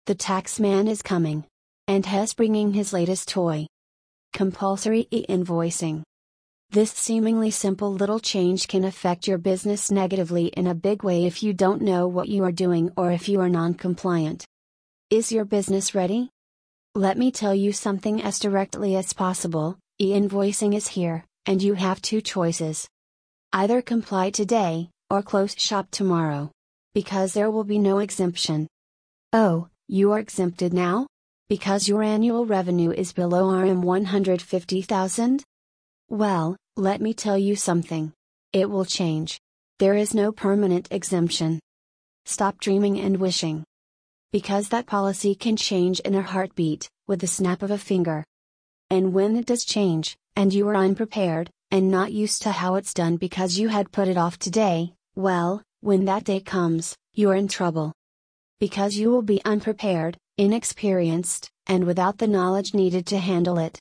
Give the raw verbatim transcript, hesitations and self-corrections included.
The tax man is coming. And has bringing his latest toy. Compulsory e-invoicing. This seemingly simple little change can affect your business negatively in a big way if you don't know what you are doing or if you are non-compliant. Is your business ready? Let me tell you something as directly as possible. E-invoicing is here, and you have two choices. Either comply today, or close shop tomorrow. Because there will be no exemption. Oh, you are exempted now? Because your annual revenue is below R M one hundred fifty thousand? Well, let me tell you something. It will change. There is no permanent exemption. Stop dreaming and wishing. Because that policy can change in a heartbeat, with the snap of a finger. And when it does change, and you are unprepared, and not used to how it's done because you had put it off today, well, when that day comes, you're in trouble. Because you will be unprepared, inexperienced, and without the knowledge needed to handle it.